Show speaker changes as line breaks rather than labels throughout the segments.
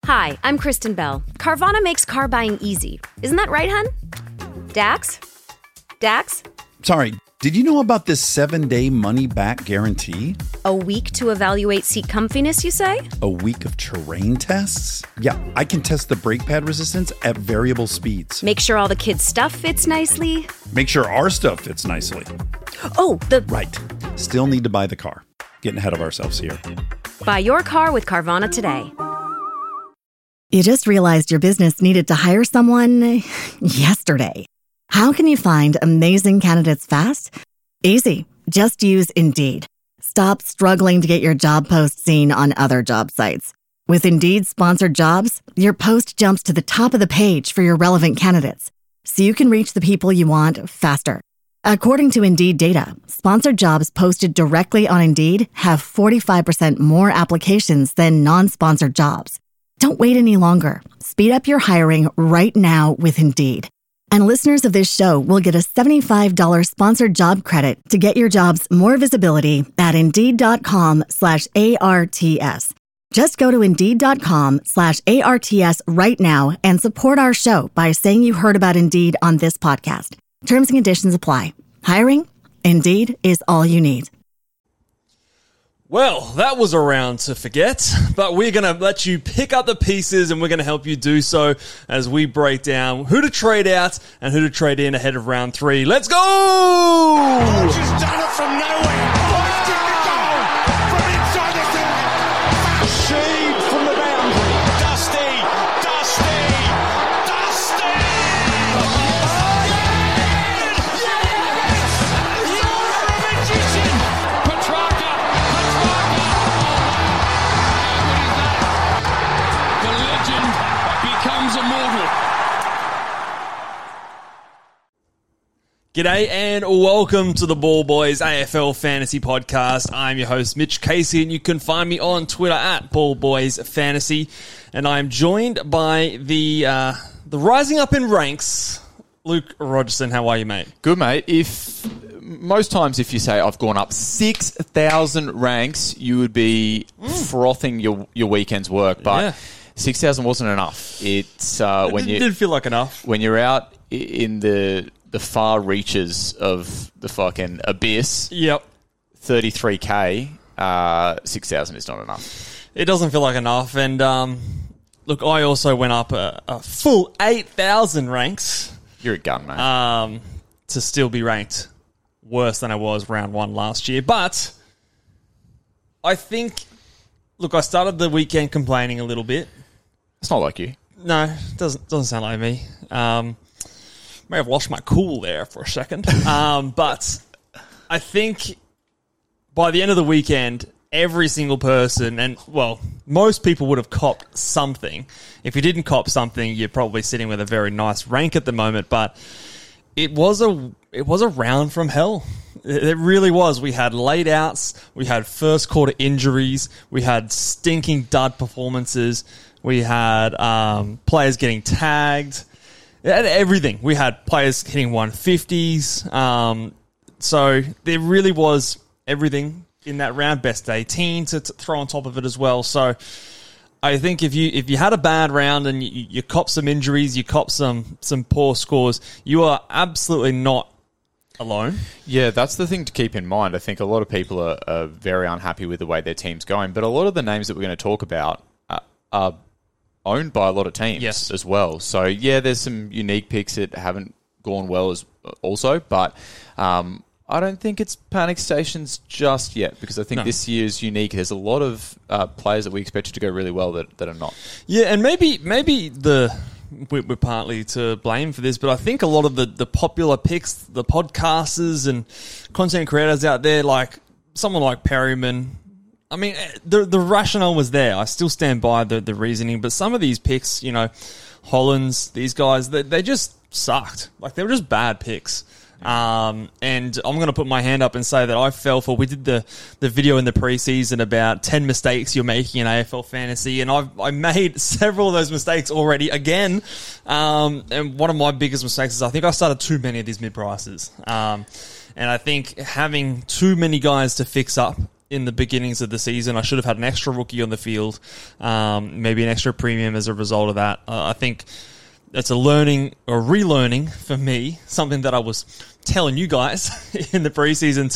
Hi, I'm Kristen Bell. Carvana makes car buying easy. Isn't that right, hun? Dax? Dax?
Sorry, did you know about this 7-day money-back guarantee?
A week to evaluate seat comfiness, you say?
A week of terrain tests? Yeah, I can test the brake pad resistance at variable speeds.
Make sure all the kids' stuff fits nicely.
Make sure our stuff fits nicely.
Oh,
Right. Still need to buy the car. Getting ahead of ourselves here.
Buy your car with Carvana today.
You just realized your business needed to hire someone yesterday. How can you find amazing candidates fast? Easy. Just use Indeed. Stop struggling to get your job post seen on other job sites. With Indeed sponsored jobs, your post jumps to the top of the page for your relevant candidates, so you can reach the people you want faster. According to Indeed data, sponsored jobs posted directly on Indeed have 45% more applications than non-sponsored jobs. Don't wait any longer. Speed up your hiring right now with Indeed. And listeners of this show will get a $75 sponsored job credit to get your jobs more visibility at Indeed.com/ARTS. Just go to Indeed.com/ARTS right now and support our show by saying you heard about Indeed on this podcast. Terms and conditions apply. Hiring? Indeed is all you need.
Well, that was a round to forget, but we're going to let you pick up the pieces and we're going to help you do so as we break down who to trade out and who to trade in ahead of round 3. Let's go!
She's done it from nowhere. Lifting the goal from inside the field. Sheed from the boundary. Dusty. Oh, yes! You're a magician. Petrarca. The legend becomes immortal.
G'day and welcome to the Ball Boys AFL Fantasy Podcast. I'm your host, Mitch Casey, and you can find me on Twitter at Ball Boys Fantasy. And I'm joined by the rising up in ranks, Luke Rogerson. How are you, mate?
Good, mate. Most times if you say I've gone up 6,000 ranks, you would be frothing your weekend's work. But
Yeah.
6,000 wasn't enough. It's
It did feel like enough.
when you're out in the far reaches of the fucking abyss.
Yep.
33k, 6,000 is not enough.
It doesn't feel like enough. And look, I also went up a full 8,000 ranks
You're a gun, mate.
to still be ranked worse than I was round 1 last year. But I think, look, I started the weekend complaining a little bit.
It's not like you.
No, it doesn't sound like me. May have lost my cool there for a second. But I think by the end of the weekend, every single person, and, well, most people would have copped something. If you didn't cop something, you're probably sitting with a very nice rank at the moment. But it was a round from hell. It really was. We had late outs. We had first quarter injuries. We had stinking dud performances. We had players getting tagged. It had everything. We had players hitting 150s. So there really was everything in that round. Best 18 to throw on top of it as well. So I think if you had a bad round and you cop some injuries, you cop some poor scores, you are absolutely not alone.
Yeah, that's the thing to keep in mind. I think a lot of people are very unhappy with the way their team's going, but a lot of the names that we're going to talk about are owned by a lot of teams as well. So, yeah, there's some unique picks that haven't gone well as also, but I don't think it's panic stations just yet because I think this year's unique. There's a lot of players that we expected to go really well that are not.
Yeah, and maybe we're partly to blame for this, but I think a lot of the popular picks, the podcasters and content creators out there, like someone like Perryman, I mean, the rationale was there. I still stand by the reasoning, but some of these picks, you know, Hollands, these guys, they just sucked. Like, they were just bad picks. And I'm going to put my hand up and say that I fell for, we did the video in the preseason about 10 mistakes you're making in AFL fantasy, and I made several of those mistakes already again. And one of my biggest mistakes is I think I started too many of these mid-prices. And I think having too many guys to fix up in the beginnings of the season. I should have had an extra rookie on the field, maybe an extra premium as a result of that. I think it's a learning or relearning for me, something that I was telling you guys in the preseason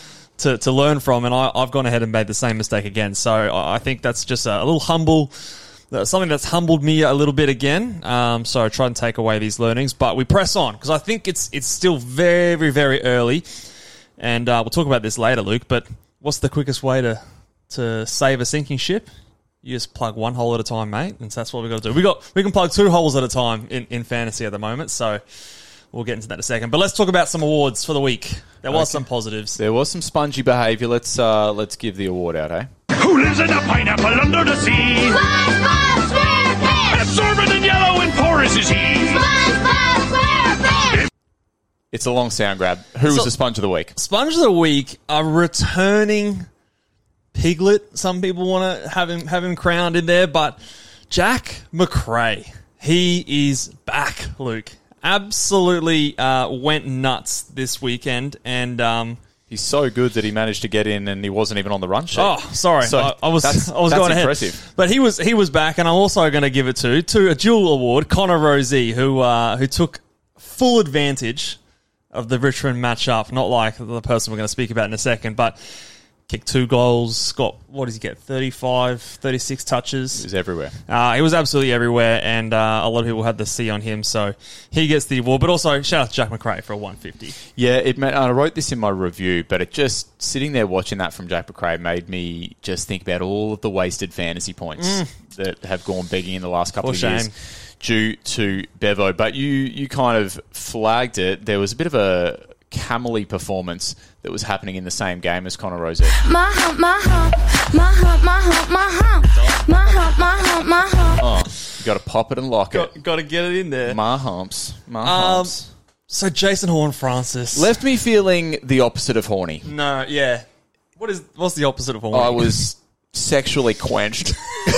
to learn from, and I've gone ahead and made the same mistake again. So I think that's just a little humble, something that's humbled me a little bit again. So I try and take away these learnings, but we press on because I think it's still very, very early, and we'll talk about this later, Luke. But what's the quickest way to save a sinking ship? You just plug one hole at a time, mate, and so that's what we've got to do. We can plug 2 holes at a time in fantasy at the moment, so we'll get into that in a second. But let's talk about some awards for the week. There was some positives.
There was some spongy behaviour. Let's give the award out, eh?
Who lives in a pineapple under the sea?
SpongeBob SquarePants!
Absorbent and yellow and porous is he.
SpongeBob SquarePants!
It's a long sound grab. Who was the sponge of the week?
Sponge of the week, a returning Piglet. Some people want to have him crowned in there, but Jack Macrae, he is back, Luke. Absolutely went nuts this weekend, and
he's so good that he managed to get in, and he wasn't even on the run sheet.
Oh, sorry,
so
I was going ahead.
Impressive.
But he was back, and I'm also going to give it to a dual award, Connor Rozee, who took full advantage of the Richmond matchup. Not like the person we're going to speak about in a second, but kicked 2 goals, got, what does he get, 35, 36 touches.
He was everywhere.
He was absolutely everywhere, and a lot of people had the C on him, so he gets the award. But also, shout out to Jack Macrae for a 150.
Yeah, I wrote this in my review, but it just, sitting there watching that from Jack Macrae made me just think about all of the wasted fantasy points that have gone begging in the last couple of years due to Bevo. But you kind of flagged it. There was a bit of a Camely performance that was happening in the same game as Connor Rozee.
My hump, my hump, my hump, my hump, my hump, my hump, my hump, my hump.
Oh, you got to pop it and lock it.
Got to get it in there.
My humps.
So Jason Horne-Francis
left me feeling the opposite of horny.
No, yeah. What's the opposite of horny?
I was sexually quenched.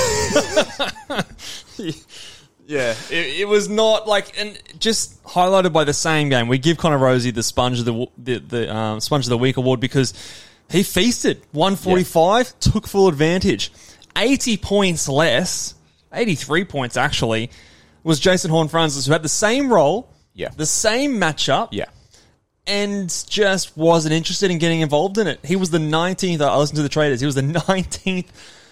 Yeah, it was not like, and just highlighted by the same game. We give Connor Rozee the sponge of the sponge of the week award because he feasted 145, took full advantage. 80 points less, 83 points actually, was Jason Horne-Francis, who had the same role, the same matchup, and just wasn't interested in getting involved in it. He was the 19th. I listened to the traders. He was the 19th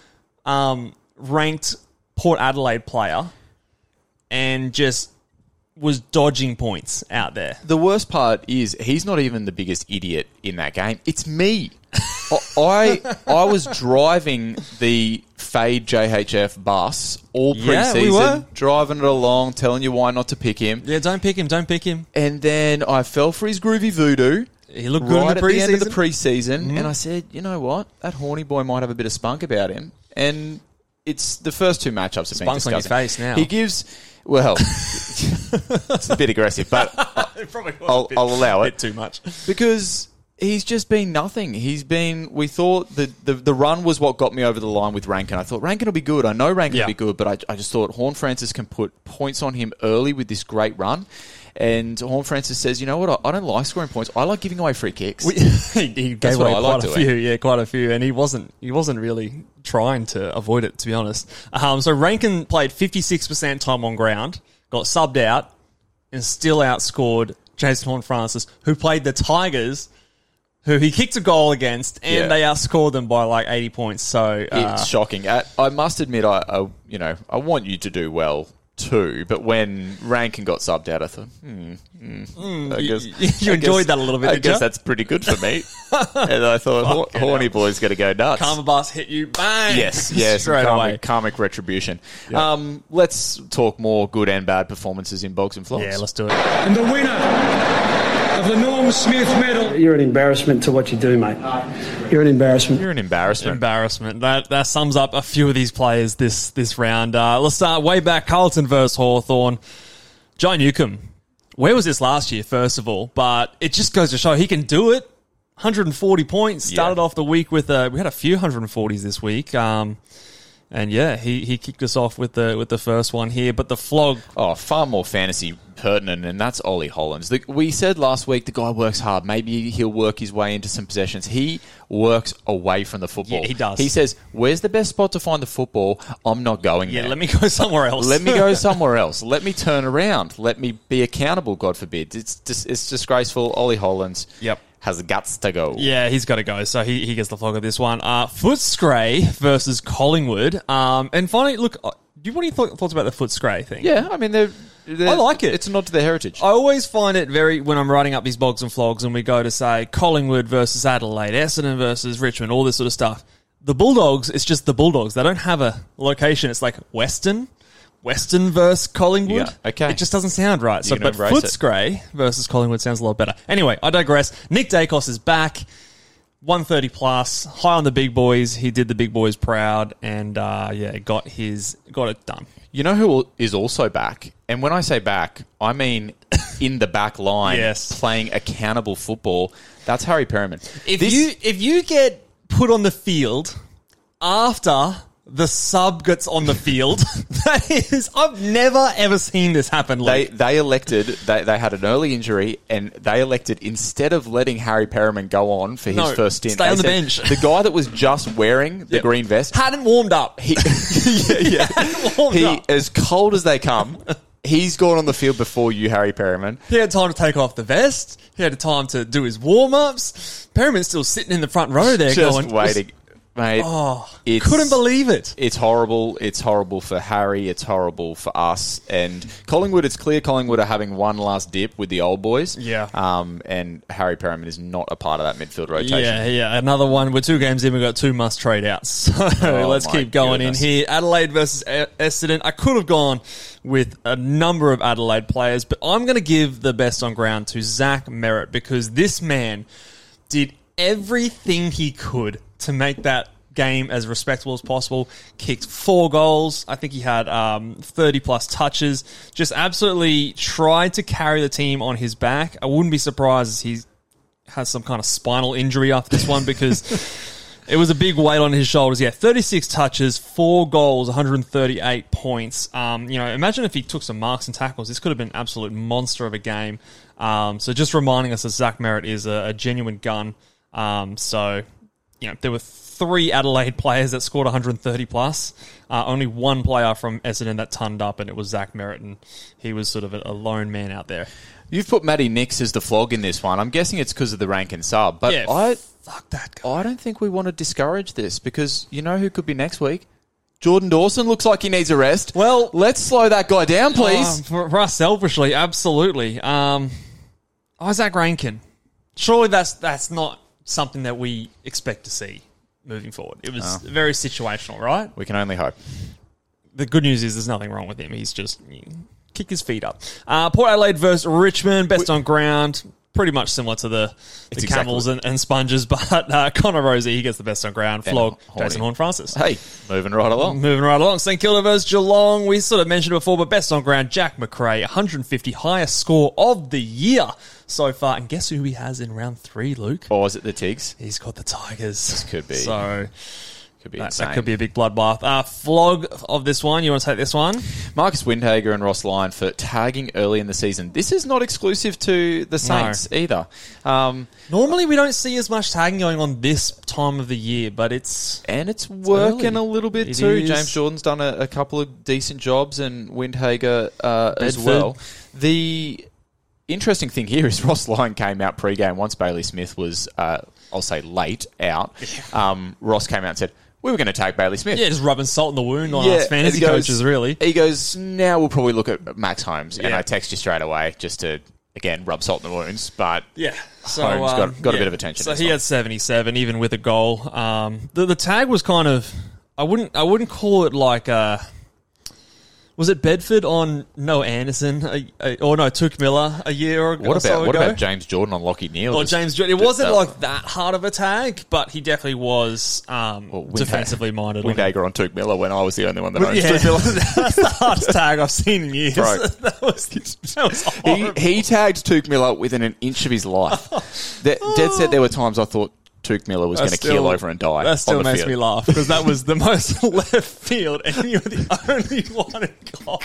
ranked Port Adelaide player. And just was dodging points out there.
The worst part is he's not even the biggest idiot in that game. It's me. I was driving the Fade JHF bus all preseason,
we were
driving it along, telling you why not to pick him.
Yeah, don't pick him.
And then I fell for his groovy voodoo.
He looked good in the preseason.
At the end of the preseason, and I said, you know what? That horny boy might have a bit of spunk about him. And it's the first 2 matchups have been disgusting.
Spunk's on his face now.
He gives... Well, it's a bit aggressive, but I'll allow it.
A bit too much.
Because he's just been nothing. We thought the run was what got me over the line with Rankin. I thought Rankin will be good. I know Rankin will be good, but I just thought Horne-Francis can put points on him early with this great run. And Horne-Francis says, you know what, I don't like scoring points. I like giving away free kicks.
He gave away quite a few, and he wasn't really trying to avoid it, to be honest. So Rankin played 56% time on ground, got subbed out, and still outscored Jason Horne-Francis, who played the Tigers, who he kicked a goal against, and they outscored them by like 80 points. So
it's shocking. I must admit, I want you to do well too, but when Rankin got subbed out, I thought, I guess
you enjoyed that a little bit.
I guess that's pretty good for me. And I thought, horny boy's going to go nuts.
Karma bus hit you, bang!
Yes, karmic retribution.
Yep.
Let's talk more good and bad performances in Bogs and Flogs.
Yeah, let's do it.
And the winner of the Norm Smith Medal.
You're an embarrassment to what you do, mate. You're an embarrassment.
You're an embarrassment.
That sums up a few of these players this round. Let's start way back. Carlton versus Hawthorn. Jai Newcomb. Where was this last year, first of all? But it just goes to show he can do it. 140 points. Started off the week with we had a few 140s this week. And yeah, he kicked us off with the first one here, but the flog.
Oh, far more fantasy pertinent, and that's Ollie Hollands. We said last week the guy works hard. Maybe he'll work his way into some possessions. He works away from the football.
Yeah, he does.
He says, "Where's the best spot to find the football? I'm not going there.
Let me go somewhere else.
Let me go somewhere else. Let me turn around. Let me be accountable. God forbid. It's disgraceful." Ollie Hollands.
Yep.
Has the guts to go.
Yeah, he's got to go. So he gets the flog of this one. Footscray versus Collingwood. And finally, look, do you have any thoughts about the Footscray thing?
Yeah, I mean, I
like it.
It's a nod to their heritage.
I always find it when I'm writing up these bogs and flogs and we go to say Collingwood versus Adelaide, Essendon versus Richmond, all this sort of stuff. The Bulldogs, it's just the Bulldogs. They don't have a location. It's like Western versus Collingwood.
Yeah, okay.
It just doesn't sound right.
You're
But Footscray versus Collingwood sounds a lot better. Anyway, I digress. Nick Dacos is back. 130 plus, high on the big boys. He did the big boys proud, and got it done.
You know who is also back? And when I say back, I mean in the back line,
Yes.
playing accountable football. That's Harry Perriman.
If you get put on the field after the sub gets on the field, I've never ever seen this happen.
They had an early injury, and they elected, instead of letting Harry Perriman go on for his first stint,
stay on the bench.
The guy that was just wearing the green vest
hadn't warmed up.
Hadn't warmed up. As cold as they come. He's gone on the field before you, Harry Perriman.
He had time to take off the vest. He had time to do his warm-ups. Perriman's still sitting in the front row there
just waiting. Mate,
couldn't believe it.
It's horrible. It's horrible for Harry. It's horrible for us. And Collingwood, it's clear Collingwood are having one last dip with the old boys.
Yeah.
And Harry Perriman is not a part of that midfield rotation.
Yeah. Another one. We're 2 games in. We've got 2 must-trade outs. So let's keep going in here. Adelaide versus Essendon. I could have gone with a number of Adelaide players, but I'm going to give the best on ground to Zach Merritt, because this man did everything he could to make that game as respectable as possible. Kicked 4 goals. I think he had 30-plus touches. Just absolutely tried to carry the team on his back. I wouldn't be surprised if he has some kind of spinal injury after this one, because it was a big weight on his shoulders. Yeah, 36 touches, 4 goals, 138 points. Imagine if he took some marks and tackles. This could have been an absolute monster of a game. So just reminding us that Zach Merritt is a genuine gun. There were 3 Adelaide players that scored 130 plus. Only 1 player from Essendon that tonned up, and it was Zach Merritt, and he was sort of a lone man out there.
You've put Matty Nix as the flog in this one. I'm guessing it's because of the rank and sub, but
fuck that guy.
I don't think we want to discourage this, because you know who could be next week? Jordan Dawson looks like he needs a rest.
Well,
let's slow that guy down, please.
For us selfishly, absolutely. Isaac Rankin. Surely that's not something that we expect to see moving forward. It was very situational, right?
We can only hope.
The good news is there's nothing wrong with him. He's just kicked his feet up. Port Adelaide versus Richmond, best on ground. Pretty much similar to the Camels and Sponges, but Connor Rosie, he gets the best on ground. Flog, Jason Horne-Francis.
Hey, moving right along.
St Kilda versus Geelong. We sort of mentioned it before, but best on ground, Jack McRae, 150, highest score of the year so far. And guess who he has in round 3, Luke?
Or is it the Tigs?
He's got the Tigers.
This could be.
So
could be insane.
That could be a big bloodbath. Flog of this one. You want to take this one?
Marcus Windhager and Ross Lyon for tagging early in the season. This is not exclusive to the Saints either.
Normally we don't see as much tagging going on this time of the year, but it's
working
early.
A little bit too. Is. James Jordan's done a couple of decent jobs, and Windhager as well. The interesting thing here is Ross Lyon came out pre-game once Bailey Smith was, I'll say, late out. Ross came out and said, we were going to tag Bailey Smith.
Yeah, just rubbing salt in the wound on us fantasy coaches, really.
He goes, now we'll probably look at Max Holmes. And I text you straight away just to, again, rub salt in the wounds. But
so,
Holmes got a bit of attention.
So he had 77, even with a goal. The tag was kind of, I wouldn't call it like a... Was it Bedford on Noah Anderson Touk Miller a year or
what
so ago?
What about James Jordan on Lachie Neale?
Or James Jordan. It wasn't like that hard of a tag, but he definitely was defensively minded.
Windhager on Touk Miller when I was the only one that owns Touk Miller.
That's the hardest tag I've seen in years.
Bro.
that was horrible.
He tagged Touk Miller within an inch of his life. Dead said there were times I thought Tuke Miller was going to keel over and die.
That still
on the
makes
field.
me laugh because that was the most left field, and you were the only one who got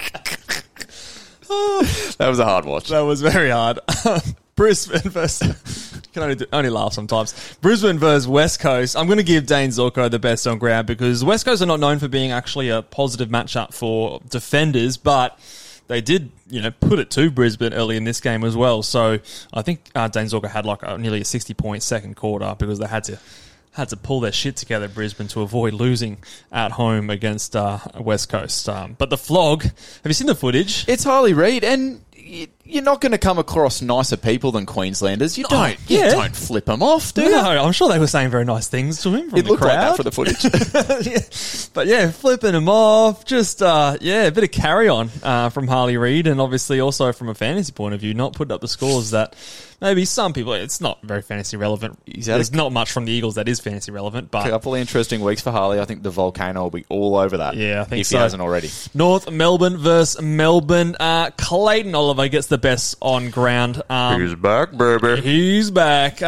that.
That was a hard watch.
That was very hard. Brisbane versus... can only laugh sometimes. Brisbane versus West Coast. I'm going to give Dane Zorko the best on ground because West Coast are not known for being actually a positive matchup for defenders, but they did, put it to Brisbane early in this game as well. So I think Dane Zorko had nearly a 60-point second quarter because they had to pull their shit together, Brisbane, to avoid losing at home against West Coast. But the flog, have you seen the footage?
It's Harley Reid, and you're not going to come across nicer people than Queenslanders. You don't flip them off, do you?
No, I'm sure they were saying very nice things to him from the crowd.
It looked like that for the footage.
Yeah. But flipping him off, just, a bit of carry-on from Harley Reid, and obviously also from a fantasy point of view, not putting up the scores that maybe some people, it's not very fantasy relevant. There's not much from the Eagles that is fantasy relevant. But
a couple of interesting weeks for Harley. I think the Volcano will be all over that.
Yeah, I think
if
so.
He hasn't already.
North Melbourne versus Melbourne. Clayton Oliver gets the best on ground.
He's back, baby.
He's back.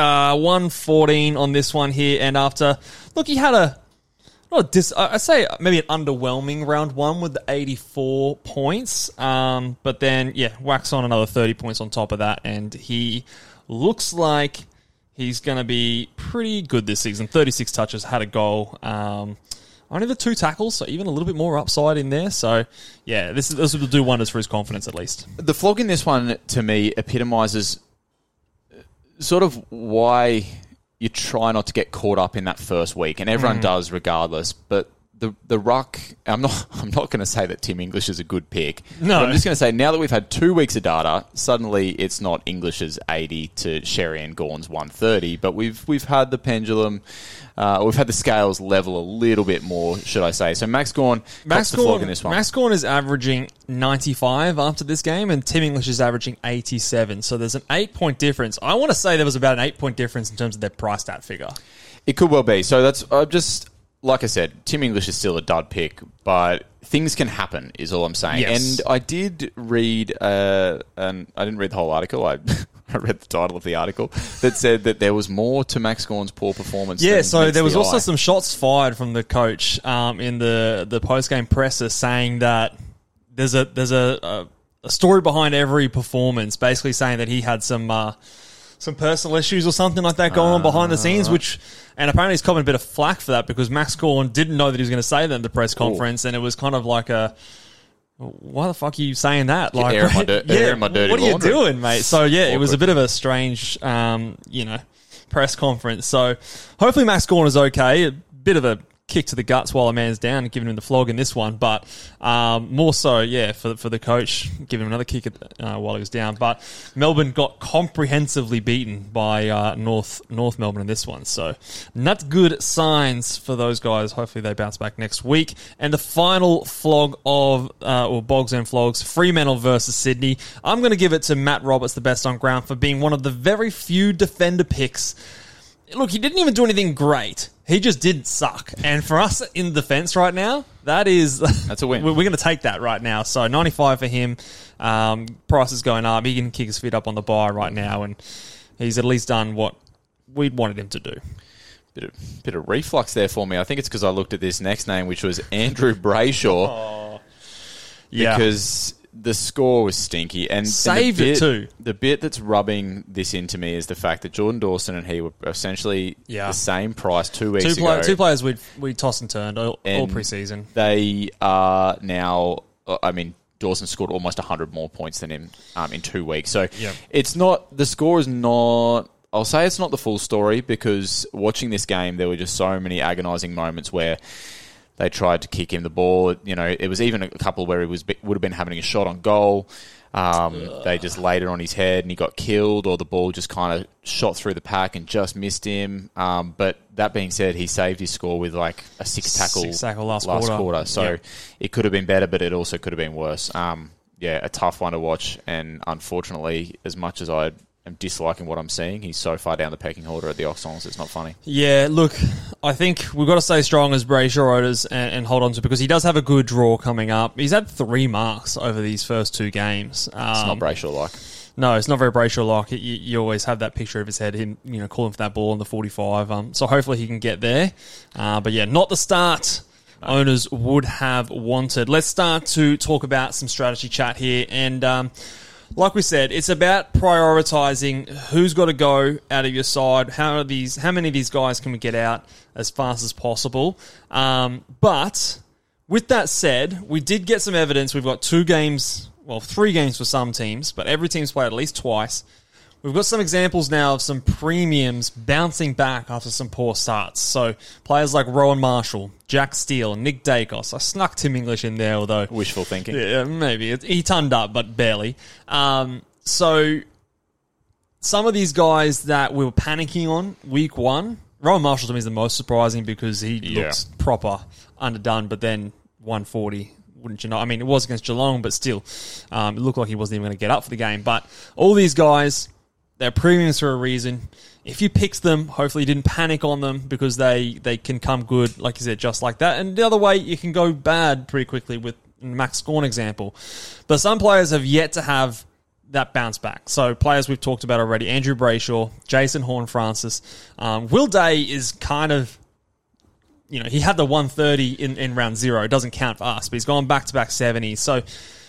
114 on this one here. And after, he had I'd say maybe an underwhelming round one with the 84 points. But then, whacks on another 30 points on top of that. And he looks like he's going to be pretty good this season. 36 touches, had a goal. Only the 2 tackles, so even a little bit more upside in there. So, this will do wonders for his confidence at least.
The flog in this one, to me, epitomises sort of why you try not to get caught up in that first week, and everyone does regardless. But the ruck, I'm not going to say that Tim English is a good pick.
No,
but I'm just going to say now that we've had 2 weeks of data, suddenly it's not English's 80 to Sherry and Gawn's 130, but we've had the pendulum, we've had the scales level a little bit more, should I say? So Max Gawn, the flog in this one.
Max Gawn is averaging 95 after this game, and Tim English is averaging 87. So there's an 8-point difference. I want to say there was about an 8-point difference in terms of their price stat figure.
It could well be. So that's like I said, Tim English is still a dud pick, but things can happen, is all I'm saying.
Yes.
And I did read, and I didn't read the whole article. I read the title of the article that said that there was more to Max Gawn's poor performance.
Yeah,
than
so
meets
there was
the
also
eye.
some shots fired from the coach in the post-game presser saying that there's a story behind every performance, basically saying that he had some personal issues or something like that going on behind the scenes, and apparently he's copping a bit of flack for that because Max Gawn didn't know that he was going to say that in the press conference, and it was kind of like why the fuck are you saying that? Like,
airing my dirty
what are you
laundry.
doing, mate? So it was a bit of a strange, press conference. So hopefully Max Gawn is okay. A bit of a kick to the guts while a man's down and giving him the flog in this one, but more so, for the coach, giving him another kick while he was down. But Melbourne got comprehensively beaten by North Melbourne in this one, so not good signs for those guys. Hopefully they bounce back next week. And the final flog of or Bogs and Flogs, Fremantle versus Sydney. I'm going to give it to Matt Roberts, the best on ground, for being one of the very few defender picks. Look, he didn't even do anything great. He just didn't suck. And for us in defense right now, that's
a win.
We're going to take that right now. So 95 for him. Price is going up. He can kick his feet up on the buy right now, and he's at least done what we'd wanted him to do.
Bit of reflux there for me. I think it's because I looked at this next name, which was Andrew Brayshaw. Because the score was stinky. And
saved it too.
The bit that's rubbing this into me is the fact that Jordan Dawson and he were essentially the same price 2 weeks ago.
Two players we tossed and turned all pre-season.
They are now, Dawson scored almost 100 more points than him in 2 weeks. So it's not, the score is not, I'll say it's not the full story, because watching this game, there were just so many agonising moments where they tried to kick him the ball. It was even a couple where he would have been having a shot on goal. They just laid it on his head and he got killed, or the ball just kind of shot through the pack and just missed him. But that being said, he saved his score with like a 6-tackle
last quarter.
So it could have been better, but it also could have been worse. A tough one to watch. And unfortunately, as much as I am disliking what I'm seeing, he's so far down the pecking order at the Oxons, it's not funny.
Yeah, look, I think we've got to stay strong as Brayshaw owners and hold on to, because he does have a good draw coming up. He's had 3 marks over these first 2 games.
It's not Brayshaw-like.
No, it's not very Brayshaw-like. You always have that picture of his head, him, calling for that ball on the 45. So hopefully he can get there. But yeah, not the start owners would have wanted. Let's start to talk about some strategy chat here. And like we said, it's about prioritising who's got to go out of your side. How many of these guys can we get out as fast as possible? But with that said, we did get some evidence. We've got 3 games for some teams, but every team's played at least twice. We've got some examples now of some premiums bouncing back after some poor starts. So players like Rowan Marshall, Jack Steele, Nick Dacos. I snuck Tim English in there, although...
Wishful thinking.
Yeah, maybe. He turned up, but barely. So some of these guys that we were panicking on week 1, Rowan Marshall to me is the most surprising because he looks proper underdone, but then 140... Wouldn't you know? I mean, it was against Geelong, but still, it looked like he wasn't even going to get up for the game. But all these guys, they're premiums for a reason. If you picked them, hopefully you didn't panic on them because they can come good, like you said, just like that. And the other way, you can go bad pretty quickly with Max Gawn example. But some players have yet to have that bounce back. So players we've talked about already, Andrew Brayshaw, Jason Horne-Francis. Will Day is kind of... he had the 130 in round 0. It doesn't count for us, but he's gone back-to-back 70s. So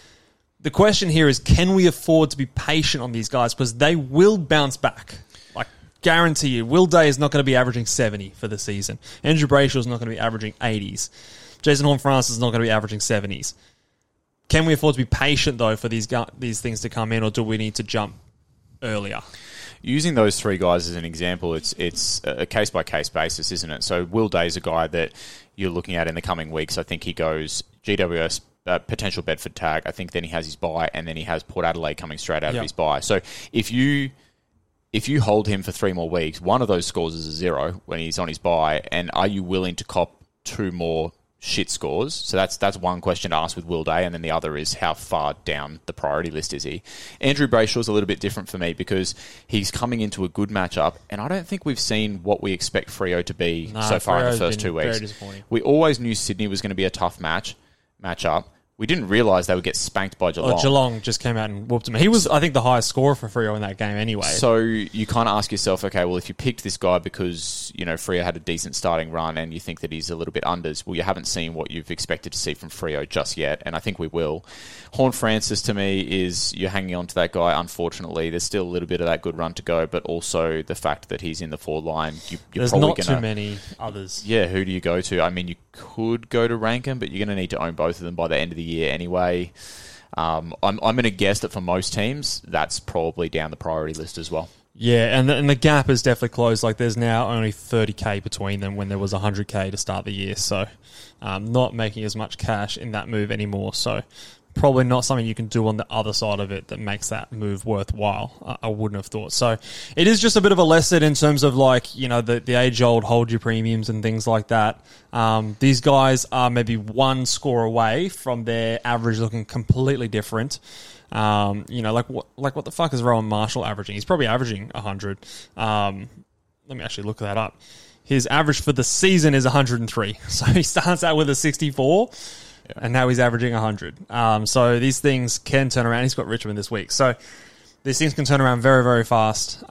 the question here is, can we afford to be patient on these guys? Because they will bounce back. Like, guarantee you. Will Day is not going to be averaging 70 for the season. Andrew Brayshaw is not going to be averaging 80s. Jason Horne-Francis is not going to be averaging 70s. Can we afford to be patient, though, for these things to come in, or do we need to jump earlier?
Using those 3 guys as an example, it's a case-by-case basis, isn't it? So Will Day's a guy that you're looking at in the coming weeks. I think he goes GWS, potential Bedford tag. I think then he has his bye, and then he has Port Adelaide coming straight out of his bye. So if you hold him for 3 more weeks, one of those scores is a 0 when he's on his bye, and are you willing to cop 2 more shit scores? So that's one question to ask with Will Day, and then the other is how far down the priority list is he? Andrew Brayshaw's a little bit different for me because he's coming into a good matchup, and I don't think we've seen what we expect Freo to be so far in the first 2 weeks. We always knew Sydney was going to be a tough matchup. We didn't realise they would get spanked by Geelong.
Geelong just came out and whooped him. He was, I think, the highest scorer for Freo in that game anyway.
So you kind of ask yourself, okay, well, if you picked this guy because, Freo had a decent starting run and you think that he's a little bit unders, well, you haven't seen what you've expected to see from Freo just yet, and I think we will. Horne-Francis, to me, is you're hanging on to that guy, unfortunately. There's still a little bit of that good run to go, but also the fact that he's in the forward line,
there's probably not too many others.
Yeah, who do you go to? I mean, you could go to Rankin, but you're going to need to own both of them by the end of the year anyway. I'm going to guess that for most teams, that's probably down the priority list as well.
Yeah, and the gap is definitely closed. Like, there's now only 30k between them when there was 100k to start the year. So, not making as much cash in that move anymore. So, probably not something you can do on the other side of it that makes that move worthwhile. I wouldn't have thought. So it is just a bit of a lesson in terms of the age-old hold your premiums and things like that. These guys are maybe 1 score away from their average looking completely different. What the fuck is Rowan Marshall averaging? He's probably averaging 100. Let me actually look that up. His average for the season is 103. So he starts out with a 64. And now he's averaging 100. So these things can turn around. He's got Richmond this week. So these things can turn around very, very fast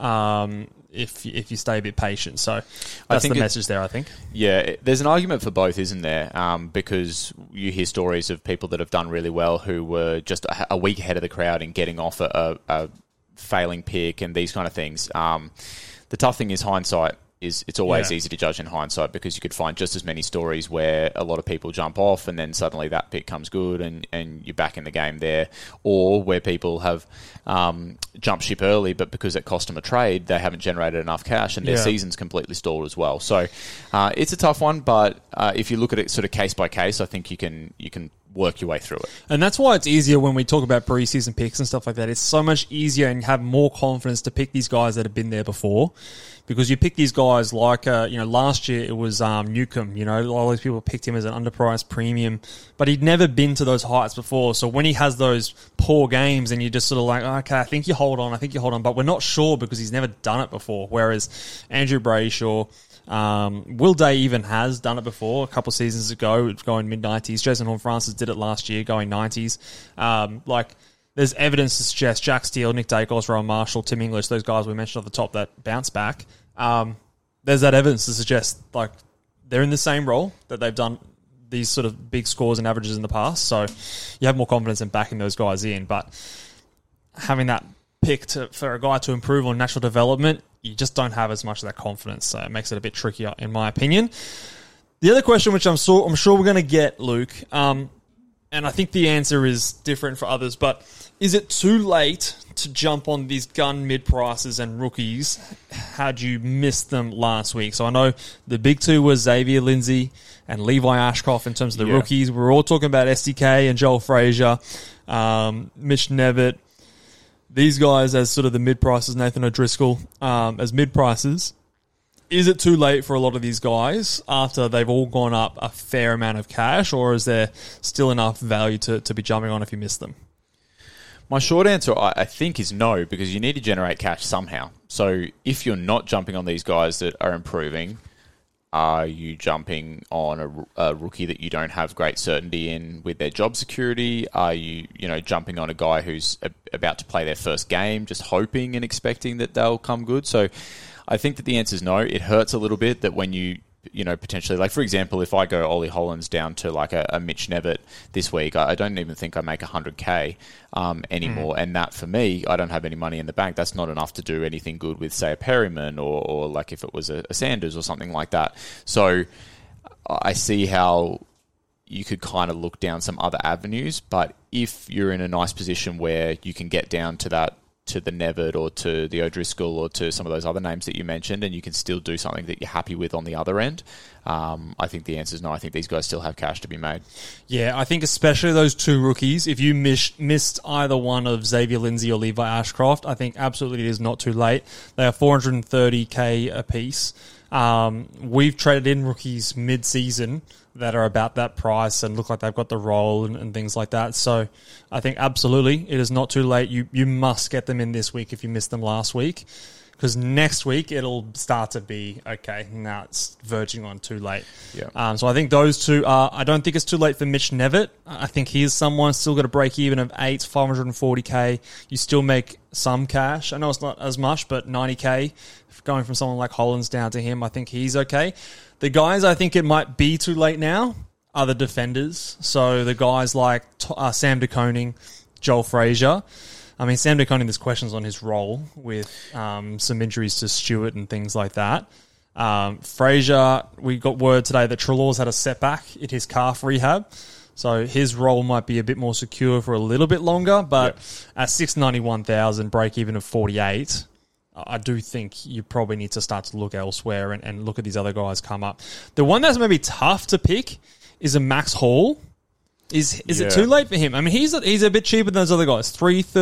if you stay a bit patient. So that's the message there, I think.
Yeah, there's an argument for both, isn't there? Because you hear stories of people that have done really well who were just a week ahead of the crowd in getting off a failing pick and these kind of things. The tough thing is hindsight. It's always easy to judge in hindsight because you could find just as many stories where a lot of people jump off and then suddenly that pick comes good and you're back in the game there, or where people have jumped ship early but because it cost them a trade they haven't generated enough cash and their season's completely stalled as well. So it's a tough one, but if you look at it sort of case by case, I think you can work your way through it.
And that's why it's easier when we talk about preseason picks and stuff like that. It's so much easier and have more confidence to pick these guys that have been there before, because you pick these guys like, last year it was Newcomb. All these people picked him as an underpriced premium, but he'd never been to those heights before. So when he has those poor games and you're just sort of like, okay, I think you hold on, but we're not sure because he's never done it before. Whereas Andrew Brayshaw, Will Day even has done it before a couple of seasons ago, going mid-90s. Jason Horne-Francis did it last year, going 90s. there's evidence to suggest Jack Steele, Nick Dacos, Rowan Marshall, Tim English, those guys we mentioned at the top that bounce back. There's that evidence to suggest like they're in the same role that they've done these sort of big scores and averages in the past. So you have more confidence in backing those guys in. But having that pick for a guy to improve on natural development, you just don't have as much of that confidence. So it makes it a bit trickier, in my opinion. The other question, which I'm sure we're going to get, Luke, and I think the answer is different for others, but is it too late to jump on these gun mid-prices and rookies had you missed them last week? So I know the big two were Xavier Lindsay and Levi Ashcroft in terms of the rookies. We're all talking about SDK and Joel Frazier, Mitch Nevitt. These guys as sort of the mid-prices, Nathan O'Driscoll as mid-prices. Is it too late for a lot of these guys after they've all gone up a fair amount of cash, or is there still enough value to be jumping on if you miss them?
My short answer, I think, is no, because you need to generate cash somehow. So if you're not jumping on these guys that are improving, are you jumping on a rookie that you don't have great certainty in with their job security? Are you jumping on a guy who's about to play their first game, just hoping and expecting that they'll come good? So I think that the answer is no. It hurts a little bit that when you potentially, like, for example, if I go Ollie Hollins down to like a Mitch Nevitt this week, I don't even think I make 100K anymore. And that, for me, I don't have any money in the bank. That's not enough to do anything good with, say, a Perryman or like if it was a Sanders or something like that. So I see how you could kind of look down some other avenues. But if you're in a nice position where you can get down to that, to the Nevitt or to the O'Driscoll or to some of those other names that you mentioned, and you can still do something that you're happy with on the other end, I think the answer is no. I think these guys still have cash to be made. Yeah, I think especially those two rookies, if you missed either one of Xavier Lindsay or Levi Ashcroft, I think absolutely it is not too late. They are $430K a piece. We've traded in rookies mid-season that are about that price and look like they've got the role and things like that. So I think absolutely it is not too late. You must get them in this week if you missed them last week, because next week it'll start to be, okay, now it's verging on too late. Yeah. So I think those two are, I don't think it's too late for Mitch Nevitt. I think he's someone still got a break even of 540K. You still make some cash. I know it's not as much, but 90K going from someone like Hollins down to him, I think he's okay. The guys I think it might be too late now are the defenders. So the guys like Sam De Koning, Joel Frazier. I mean, Sam De Koning, there's questions on his role with some injuries to Stewart and things like that. Frazier, we got word today that Treloar's had a setback in his calf rehab. So his role might be a bit more secure for a little bit longer. But at $691,000, break even of 48, I do think you probably need to start to look elsewhere and look at these other guys come up. The one that's maybe tough to pick is a Max Hall. Is it too late for him? I mean, he's a bit cheaper than those other guys,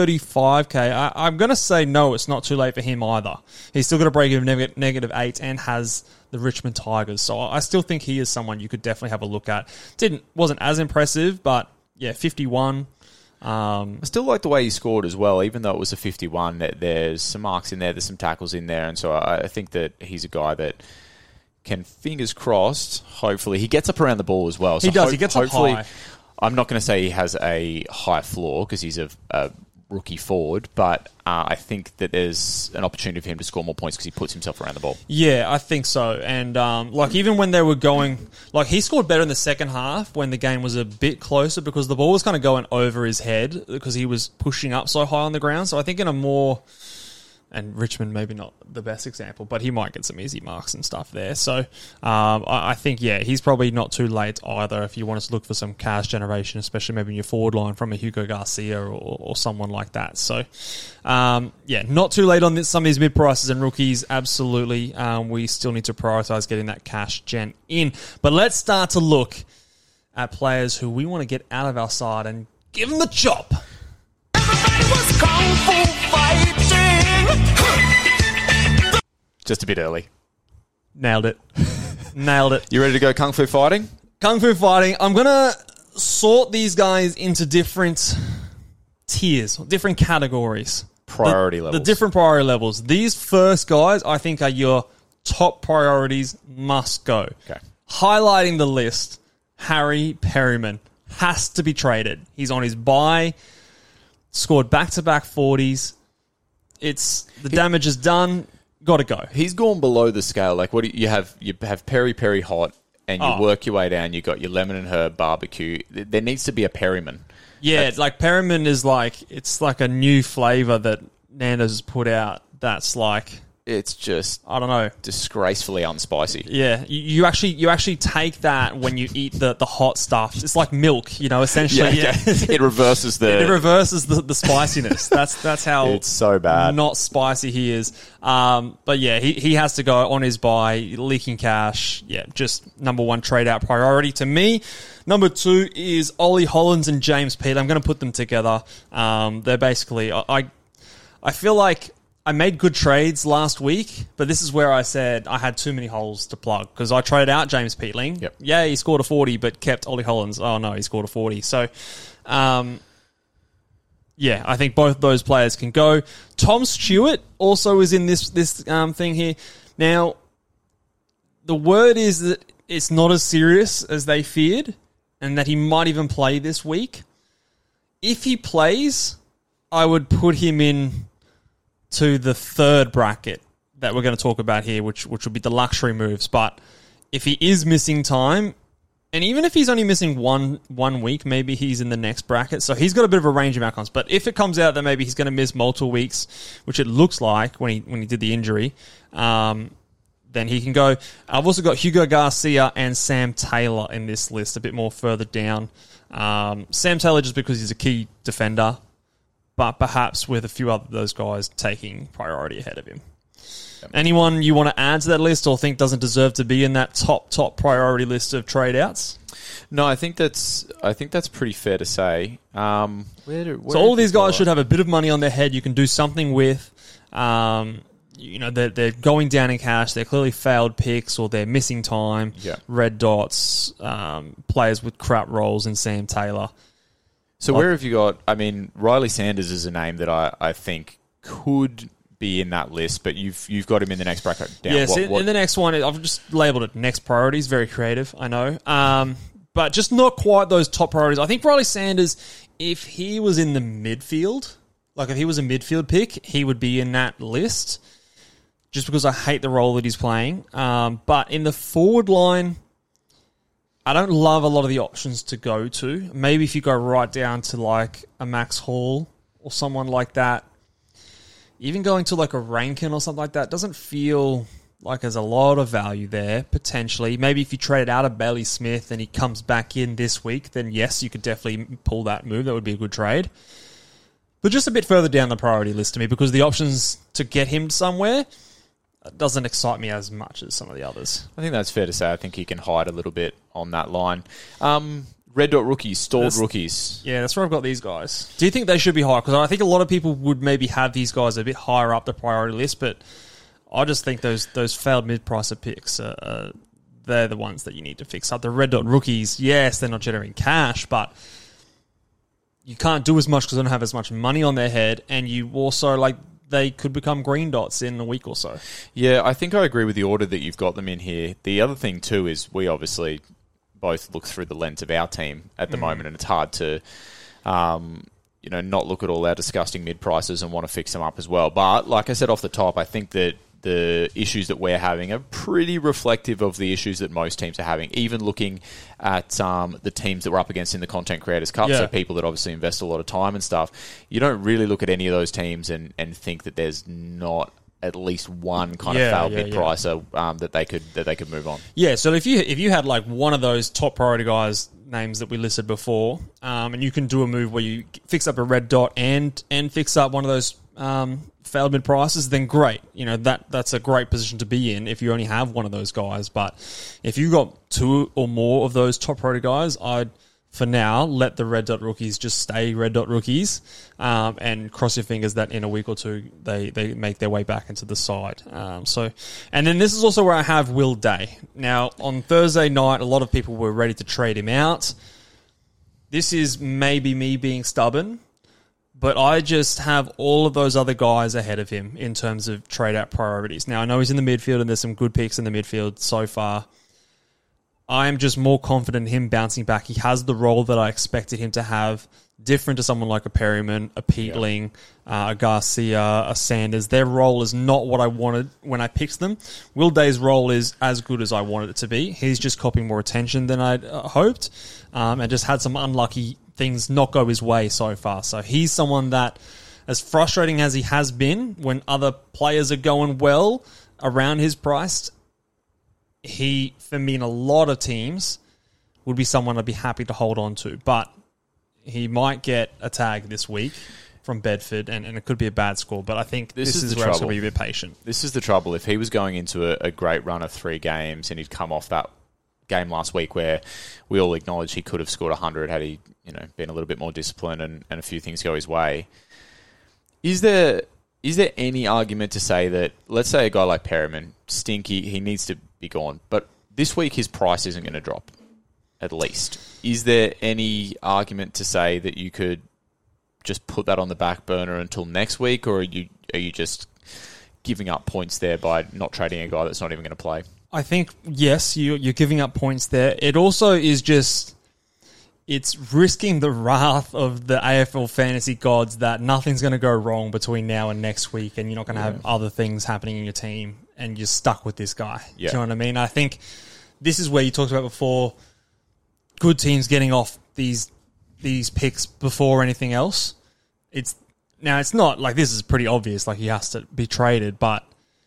$335K. I'm going to say no, it's not too late for him either. He's still got a break even of -8 and has the Richmond Tigers. So I still think he is someone you could definitely have a look at. Wasn't as impressive, but yeah, 51. I still like the way he scored as well, even though it was a 51. There's some marks in there, there's some tackles in there, and so I think that he's a guy that can, fingers crossed, hopefully, he gets up around the ball as well. So
he does, he gets up high.
I'm not going to say he has a high floor because he's a rookie forward, but I think that there's an opportunity for him to score more points because he puts himself around the ball. Yeah, I think so. And even when they were going, he scored better in the second half when the game was a bit closer because the ball was kind of going over his head because he was pushing up so high on the ground. So I think in a more, and Richmond maybe not the best example, but he might get some easy marks and stuff there. So I think, he's probably not too late either if you want to look for some cash generation, especially maybe in your forward line from a Hugo Garcia or someone like that. So, not too late on some of these mid-prices and rookies, absolutely. We still need to prioritise getting that cash gen in. But let's start to look at players who we want to get out of our side and give them the chop. Everybody was kung fu fighting. Just a bit early. Nailed it. You ready to go kung fu fighting? Kung fu fighting. I'm going to sort these guys into different tiers, different categories. Priority levels. The different priority levels. These first guys, I think, are your top priorities, must go. Okay. Highlighting the list, Harry Perryman has to be traded. He's on his bye.
scored back-to-back 40s. The damage is done. Got to go.
He's gone below the scale. Like, what do you have? You have Peri Peri Hot, and you work your way down. You got your lemon and herb barbecue. There needs to be a Perryman.
Yeah, like Perryman is it's like a new flavor that Nando's has put out. That's like,
it's just,
I don't know,
disgracefully unspicy.
Yeah, you actually take that when you eat the hot stuff. It's like milk, essentially.
Yeah. It reverses
the spiciness. That's how
it's so bad.
Not spicy he is. But yeah, he has to go on his buy, leaking cash. Yeah, just number one trade out priority to me. Number two is Ollie Hollins and James Peat. I'm going to put them together. They're basically, I feel like I made good trades last week, but this is where I said I had too many holes to plug because I traded out James Peatling.
Yep.
Yeah, he scored a 40, but kept Ollie Hollins. Oh, no, he scored a 40. So, yeah, I think both those players can go. Tom Stewart also is in this thing here. Now, the word is that it's not as serious as they feared and that he might even play this week. If he plays, I would put him in to the third bracket that we're going to talk about here, which will be the luxury moves. But if he is missing time, and even if he's only missing one week, maybe he's in the next bracket. So he's got a bit of a range of outcomes. But if it comes out that maybe he's going to miss multiple weeks, which it looks like when he did the injury, then he can go. I've also got Hugo Garcia and Sam Taylor in this list, a bit more further down. Sam Taylor just because he's a key defender, but perhaps with a few other those guys taking priority ahead of him. Yep. Anyone you want to add to that list or think doesn't deserve to be in that top priority list of trade outs?
No, I think that's pretty fair to say.
So all of these guys should have a bit of money on their head you can do something with. They're going down in cash. They're clearly failed picks or they're missing time.
Yeah.
Red dots, players with crap roles in Sam Taylor.
So where have you got... I mean, Riley Sanders is a name that I think could be in that list, but you've got him in the next bracket down.
Yes, in the next one, I've just labelled it next priorities. Very creative, I know. But just not quite those top priorities. I think Riley Sanders, if he was in the midfield, like if he was a midfield pick, he would be in that list, just because I hate the role that he's playing. But in the forward line, I don't love a lot of the options to go to. Maybe if you go right down to like a Max Hall or someone like that, even going to like a Rankin or something like that doesn't feel like there's a lot of value there, potentially. Maybe if you traded out of Bailey Smith and he comes back in this week, then yes, you could definitely pull that move. That would be a good trade. But just a bit further down the priority list to me because the options to get him somewhere doesn't excite me as much as some of the others.
I think that's fair to say. I think he can hide a little bit on that line. Red dot rookies, stalled rookies.
Yeah, that's where I've got these guys. Do you think they should be higher? Because I think a lot of people would maybe have these guys a bit higher up the priority list, but I just think those failed mid-pricer picks, they're the ones that you need to fix up. The red dot rookies, yes, they're not generating cash, but you can't do as much because they don't have as much money on their head, and you also, they could become green dots in a week or so.
Yeah, I think I agree with the order that you've got them in here. The other thing, too, is we obviously both look through the lens of our team at the moment, and it's hard to not look at all our disgusting mid-prices and want to fix them up as well. But like I said off the top, I think that the issues that we're having are pretty reflective of the issues that most teams are having, even looking at the teams that we're up against in the Content Creators Cup, so people that obviously invest a lot of time and stuff. You don't really look at any of those teams and think that there's not at least one kind of failed mid-pricer that they could move on. Yeah,
so if you had like one of those top priority guys names that we listed before, and you can do a move where you fix up a red dot and fix up one of those failed mid prices, then great. That's a great position to be in if you only have one of those guys. But if you got two or more of those top priority guys, I'd for now let the red dot rookies just stay red dot rookies, and cross your fingers that in a week or two they make their way back into the side. And then this is also where I have Will Day. Now on Thursday night, a lot of people were ready to trade him out. This is maybe me being stubborn, but I just have all of those other guys ahead of him in terms of trade-out priorities. Now, I know he's in the midfield, and there's some good picks in the midfield so far. I am just more confident in him bouncing back. He has the role that I expected him to have different to someone like a Perryman, a Peatling, a Garcia, a Sanders. Their role is not what I wanted when I picked them. Will Day's role is as good as I wanted it to be. He's just copying more attention than I'd hoped, and just had some unlucky things not go his way so far. So he's someone that, as frustrating as he has been when other players are going well around his price, he, for me, in a lot of teams, would be someone I'd be happy to hold on to. But he might get a tag this week from Bedford, and it could be a bad score. But I think this is where I'm going to be a bit patient.
This is the trouble. If he was going into a great run of 3 games and he'd come off that game last week where we all acknowledge he could have scored 100 had he been a little bit more disciplined and a few things go his way, is there any argument to say that, let's say a guy like Perryman, stinky, he needs to be gone, but this week his price isn't going to drop, at least. Is there any argument to say that you could just put that on the back burner until next week, or are you just giving up points there by not trading a guy that's not even going to play?
I think, yes, you're giving up points there. It also is just, it's risking the wrath of the AFL fantasy gods that nothing's going to go wrong between now and next week, and you're not going to have other things happening in your team, and you're stuck with this guy. Yeah. Do you know what I mean? I think this is where you talked about before, good teams getting off these picks before anything else. It's not like, this is pretty obvious, like he has to be traded, but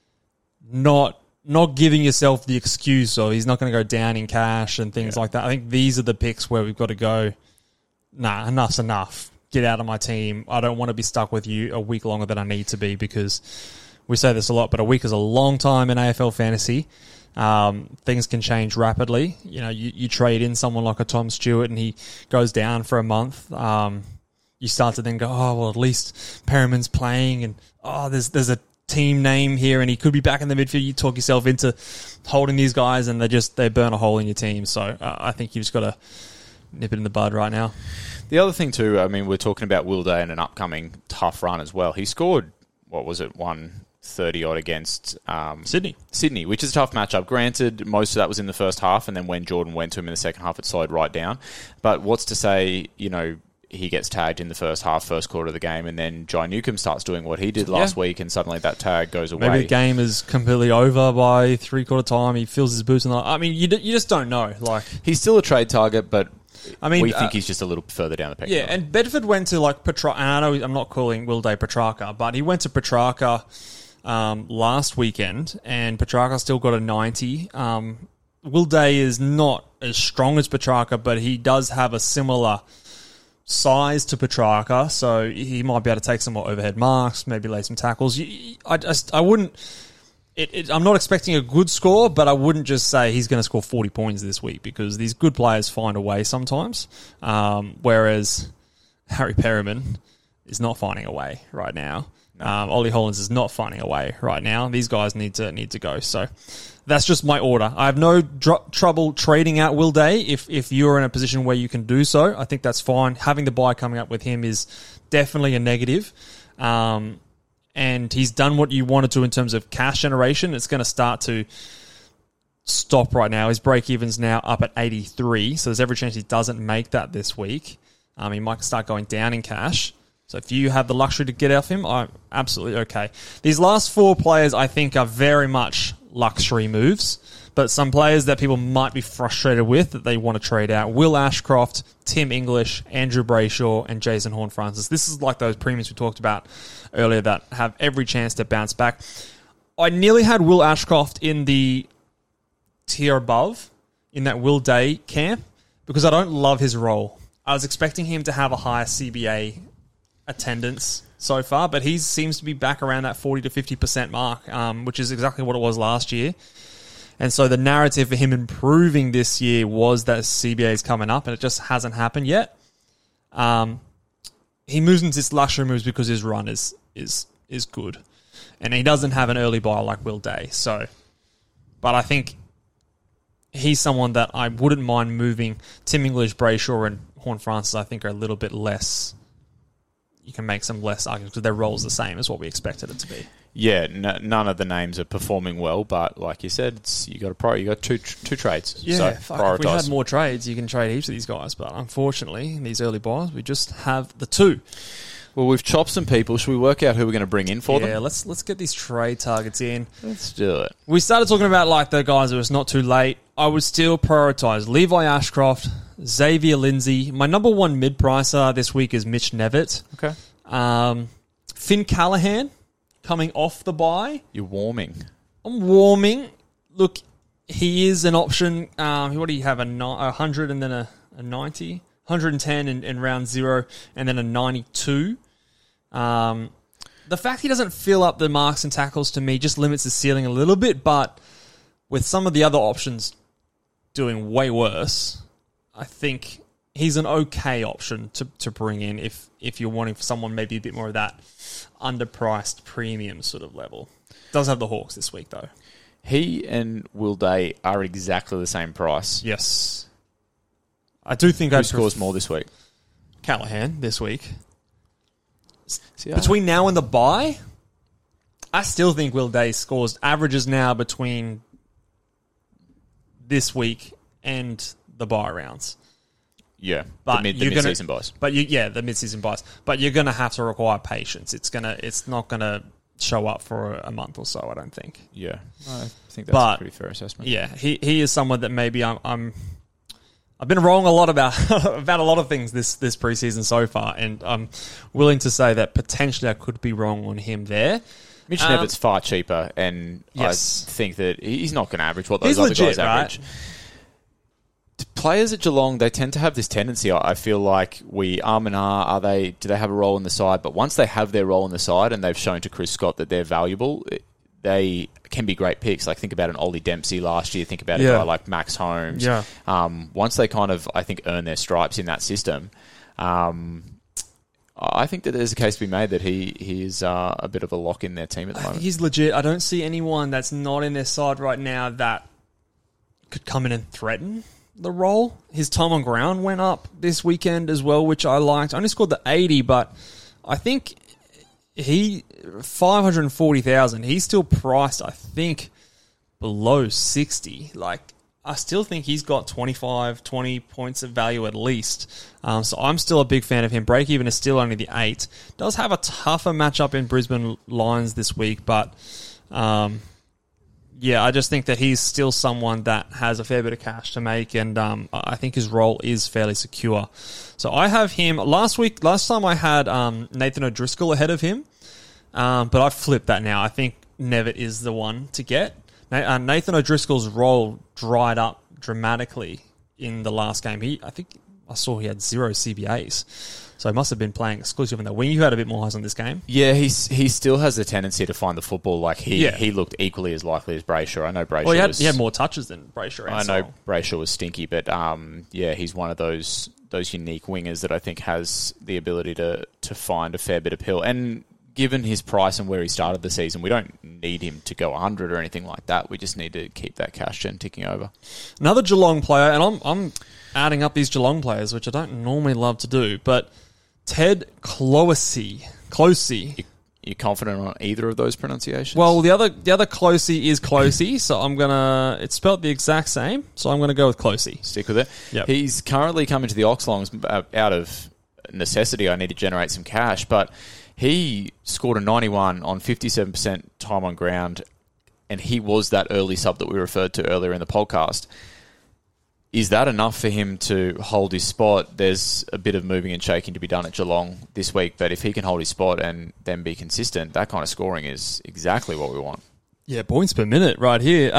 not giving yourself the excuse of he's not going to go down in cash and things like that. I think these are the picks where we've got to go, nah, enough's enough. Get out of my team. I don't want to be stuck with you a week longer than I need to be, because we say this a lot, but a week is a long time in AFL fantasy. Things can change rapidly. You trade in someone like a Tom Stewart and he goes down for a month. You start to then go, oh, well, at least Perryman's playing, and there's a team name here and he could be back in the midfield. You talk yourself into holding these guys and they burn a hole in your team. So I think you've just got to nip it in the bud right now.
The other thing too, I mean, we're talking about Will Day and an upcoming tough run as well. He scored, 130 odd against Sydney, which is a tough matchup. Granted, most of that was in the first half, and then when Jordan went to him in the second half, it slowed right down. But what's to say, he gets tagged in the first quarter of the game, and then Jai Newcomb starts doing what he did last week, and suddenly that tag goes away.
Maybe the game is completely over by 3/4 time. He fills his boots, and you just don't know. Like,
he's still a trade target, but we think he's just a little further down the pecking order.
And Bedford went to Petrarca. And I know I'm not calling Will Day Petrarca, but he went to Petrarca last weekend, and Petrarca still got a 90. Will Day is not as strong as Petrarca, but he does have a similar size to Petrarca, so he might be able to take some more overhead marks, maybe lay some tackles. I wouldn't. I'm not expecting a good score, but I wouldn't just say he's going to score 40 points this week, because these good players find a way sometimes. Whereas Harry Perryman is not finding a way right now. Ollie Hollands is not finding a way right now. These guys need to go. So that's just my order. I have no trouble trading out Will Day if you're in a position where you can do so. I think that's fine. Having the bye coming up with him is definitely a negative. And he's done what you wanted to in terms of cash generation. It's going to start to stop right now. His break-even's now up at 83, so there's every chance he doesn't make that this week. He might start going down in cash. So if you have the luxury to get off him, I'm absolutely okay. These last 4 players, I think, are very much luxury moves, but some players that people might be frustrated with that they want to trade out: Will Ashcroft, Tim English, Andrew Brayshaw, and Jason Horne-Francis. This is like those premiums we talked about earlier that have every chance to bounce back. I nearly had Will Ashcroft in the tier above, in that Will Day camp, because I don't love his role. I was expecting him to have a higher CBA attendance so far, but he seems to be back around that 40 to 50% mark, which is exactly what it was last year. And so the narrative for him improving this year was that CBA is coming up, and it just hasn't happened yet. He moves into his luxury moves because his run is good, and he doesn't have an early buy like Will Day. So, but I think he's someone that I wouldn't mind moving. Tim English, Brayshaw, and Horne-Francis, I think, are a little bit less. You can make some less arguments because their role's the same as what we expected it to be.
Yeah, none of the names are performing well, but like you said, you got two trades.
Yeah,
so
if we had more trades, you can trade heaps of these guys, but unfortunately, in these early buys, we just have the two.
Well, we've chopped some people. Should we work out who we're going to bring in for them?
Yeah, let's get these trade targets in.
Let's do it.
We started talking about like the guys that was not too late. I would still prioritise Levi Ashcroft, Xavier Lindsay. My number one mid-pricer this week is Mitch Nevitt.
Okay.
Finn Callahan. Coming off the bye.
You're warming.
I'm warming. Look, he is an option. What do you have? 100 and then a 90? 110 in round 0 and then a 92. The fact he doesn't fill up the marks and tackles to me just limits the ceiling a little bit, but with some of the other options doing way worse, I think he's an okay option to bring in if you're wanting for someone maybe a bit more of that underpriced premium sort of level. Does have the Hawks this week though.
He and Will Day are exactly the same price.
Yes. I do think
Who scores more this week?
Callahan this week. Between now and the bye, I still think Will Day scores averages now between this week and the bye rounds.
Yeah,
but
the mid-season buys.
But the mid-season buys. But you're going to have to require patience. It's not going to show up for a month or so, I don't think.
Yeah, I think that's a pretty fair assessment.
Yeah, he is someone that maybe I've been wrong a lot about about a lot of things this preseason so far, and I'm willing to say that potentially I could be wrong on him there.
Mitch Nevitt's far cheaper, and
yes.
I think that he's not going to average what those other guys average. Right? Players at Geelong, they tend to have this tendency. I feel like do they have a role in the side? But once they have their role in the side and they've shown to Chris Scott that they're valuable, they can be great picks. Like think about an Ollie Dempsey last year. Think about a guy like Max Holmes.
Yeah.
Once they kind of, I think, earn their stripes in that system, I think that there's a case to be made that he is a bit of a lock in their team at the moment.
He's legit. I don't see anyone that's not in their side right now that could come in and threaten the role. His time on ground went up this weekend as well, which I liked. I only scored the 80, but I think 540,000. He's still priced, I think, below 60. Like, I still think he's got 20 points of value at least. So I'm still a big fan of him. Break even is still only the 8. Does have a tougher matchup in Brisbane Lions this week, but yeah, I just think that he's still someone that has a fair bit of cash to make, and I think his role is fairly secure. So I have him. Last time I had Nathan O'Driscoll ahead of him, but I've flipped that now. I think Nevitt is the one to get. Nathan O'Driscoll's role dried up dramatically in the last game. I think I saw he had 0 CBAs. So he must have been playing exclusive in the wing. You had a bit more eyes on this game.
Yeah, he still has the tendency to find the football. Like he looked equally as likely as Brayshaw. I know Brayshaw
he had more touches than Brayshaw.
I know Brayshaw was stinky, but he's one of those unique wingers that I think has the ability to find a fair bit of pill. And given his price and where he started the season, we don't need him to go 100 or anything like that. We just need to keep that cash gen ticking over.
Another Geelong player, and I'm adding up these Geelong players, which I don't normally love to do, but Ted Closey.
You confident on either of those pronunciations?
Well, the other Closey is Closey, so it's spelled the exact same, so I'm gonna go with Closey.
Stick with it.
Yep.
He's currently coming to the Oxlongs out of necessity. I need to generate some cash, but he scored a 91 on 57% time on ground, and he was that early sub that we referred to earlier in the podcast. Is that enough for him to hold his spot? There's a bit of moving and shaking to be done at Geelong this week, but if he can hold his spot and then be consistent, that kind of scoring is exactly what we want.
Yeah, points per minute right here.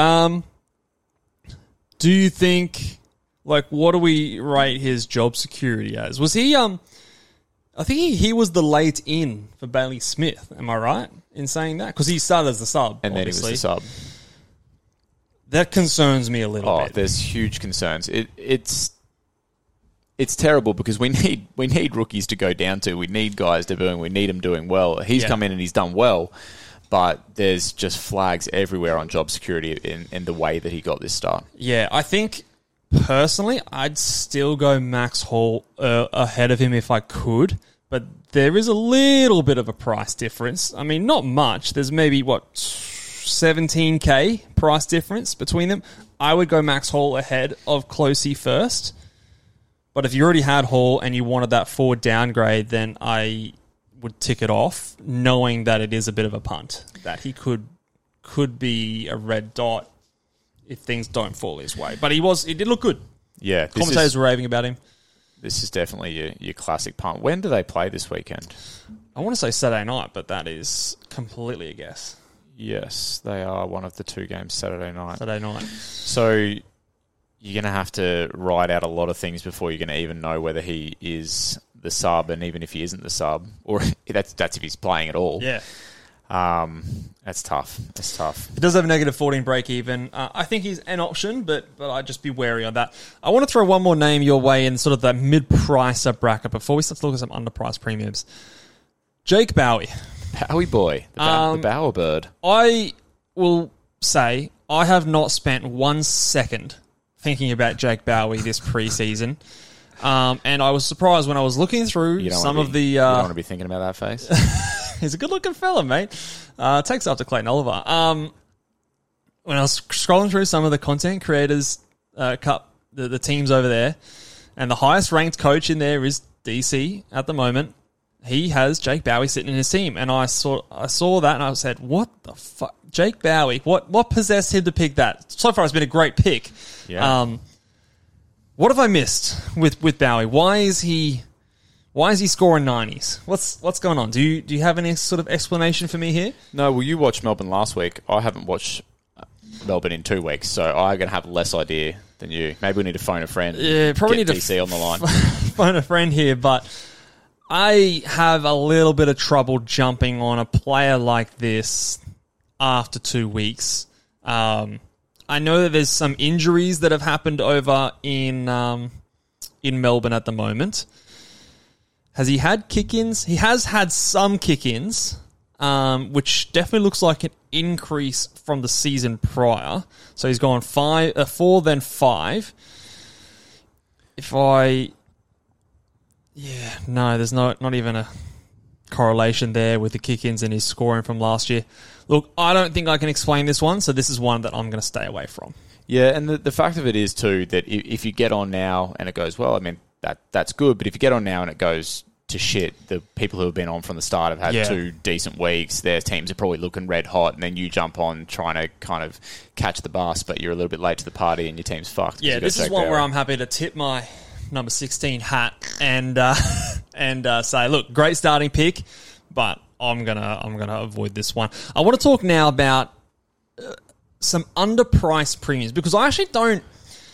Do you think, what do we rate his job security as? Was he, I think he was the late in for Bailey Smith, am I right in saying that? Because he started as the sub,
and
obviously.
Then he was the sub.
That concerns me a little bit.
There's huge concerns. It's terrible because we need rookies to go down to. We need guys we need them doing well. He's come in and he's done well, but there's just flags everywhere on job security in the way that he got this start.
Yeah, I think personally I'd still go Max Hall ahead of him if I could, but there is a little bit of a price difference. I mean, not much. There's maybe, 17K price difference between them. I would go Max Hall ahead of Closey first. But if you already had Hall and you wanted that forward downgrade, then I would tick it off, knowing that it is a bit of a punt, that he could be a red dot if things don't fall his way. But he did look good.
Yeah.
Commentators were raving about him.
This is definitely your classic punt. When do they play this weekend?
I want to say Saturday night, but that is completely a guess.
Yes, they are one of the 2 games Saturday night.
So
you're going to have to ride out a lot of things before you're going to even know whether he is the sub, and even if he isn't the sub, or that's if he's playing at all.
Yeah.
That's tough. It's tough.
He does have a negative 14 break even. I think he's an option, but I'd just be wary of that. I want to throw one more name your way in sort of the mid-pricer bracket before we start to look at some underpriced premiums. Jake Bowie.
Bowie boy. The Bower bird.
I will say I have not spent 1 second thinking about Jake Bowie this preseason. And I was surprised when I was looking through some of the...
you don't want to be thinking about that face?
He's a good-looking fella, mate. Takes after Clayton Oliver. When I was scrolling through some of the content creators cup, the teams over there, and the highest-ranked coach in there is DC at the moment. He has Jake Bowie sitting in his team, and I saw that, and I said, "What the fuck, Jake Bowie? What possessed him to pick that?" So far, it's been a great pick.
Yeah.
What have I missed with Bowie? Why is he scoring 90s? What's going on? Do you have any sort of explanation for me here?
No. Well, you watched Melbourne last week. I haven't watched Melbourne in 2 weeks, so I'm going to have less idea than you. Maybe we need to phone a friend.
Yeah, probably
get
need
DC
to
on the line.
Phone a friend here, but I have a little bit of trouble jumping on a player like this after 2 weeks. I know that there's some injuries that have happened over in Melbourne at the moment. Has he had kick-ins? He has had some kick-ins, which definitely looks like an increase from the season prior. So he's gone 4, then 5. There's not even a correlation there with the kick-ins and his scoring from last year. Look, I don't think I can explain this one, so this is one that I'm going to stay away from.
Yeah, and the fact of it is, too, that if you get on now and it goes, well, I mean, that's good, but if you get on now and it goes to shit, the people who have been on from the start have had 2 decent weeks, their teams are probably looking red hot, and then you jump on trying to kind of catch the bus, but you're a little bit late to the party and your team's fucked.
Yeah, this is one where I'm happy to tip my number 16 hat and say, look, great starting pick, but I'm gonna avoid this one. I want to talk now about some underpriced premiums, because I actually don't